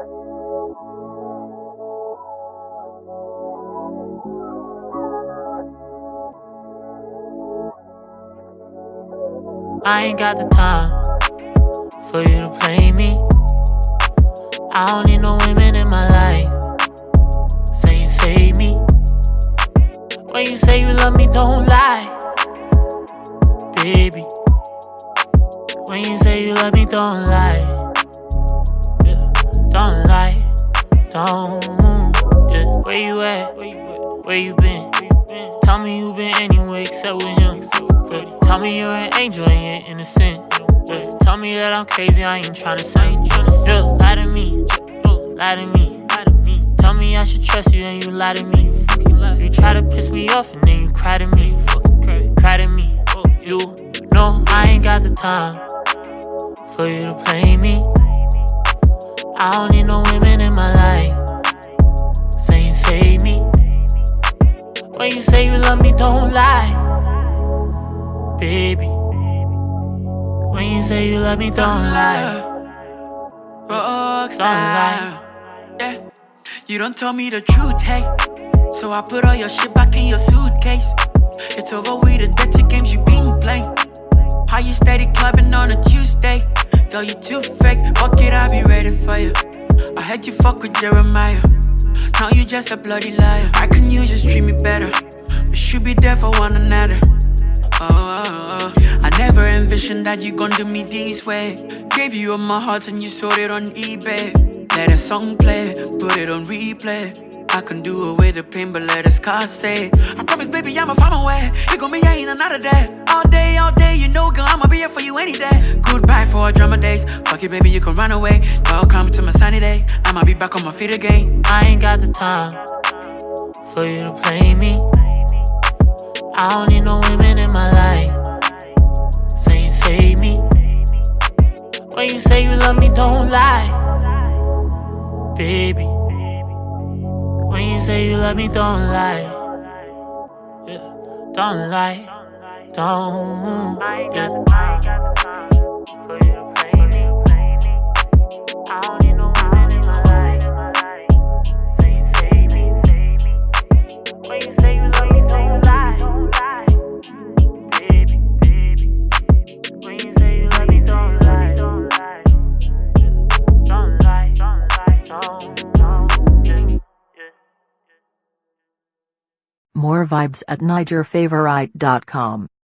I ain't got the time for you to play me. I don't need no women in my life saying save me. When you say you love me, don't lie, baby. When you say you love me, don't lie, yeah. Don't lie, don't, yeah. Where you at? Where you been? Tell me you been anywhere except with him, yeah. Tell me you're an angel and you're innocent, yeah. Tell me that I'm crazy, I ain't tryna say, yeah. Lie to me, lie to me. Tell me I should trust you and you lie to me. You try to piss me off and then you cry to me. Cry to me. You know I ain't got the time for you to play me. I don't need no women in my life saying save me. When you say you love me, don't lie, baby. When you say you love me, don't lie. Don't lie. Yeah. You don't tell me the truth, hey. So I put all your shit back in your suitcase. It's over with the dirty games you been playing. How you steady clubbing on a Tuesday? Though you too fake, fuck it, I'll be ready for you. I heard you fuck with Jeremiah. Now you just a bloody liar. Why can't you just treat me better? We should be there for one another. Oh. I never envisioned that you gon' do me this way. Gave you all my heart and you sold it on eBay. Let a song play, put it on replay. I can do away the pain, but let the scars stay. I promise, baby, I'ma find my way. You gon' be here in another day. All day, you know, girl, I'ma be here for you any day. Goodbye for our drama days. Fuck it, baby, you can run away. Welcome to my sunny day. I'ma be back on my feet again. I ain't got the time for you to play me. I don't need no women in my life saying save me. When you say you love me, don't lie, baby. When you say you love me, don't lie, yeah. Don't lie, don't, yeah. I ain't got the time for you to play me. I don't need no women in my life saying save me. When you say you love me, don't lie, baby. When you say you love me, don't lie, yeah. Don't lie, don't. More vibes at NigerFavorite.com.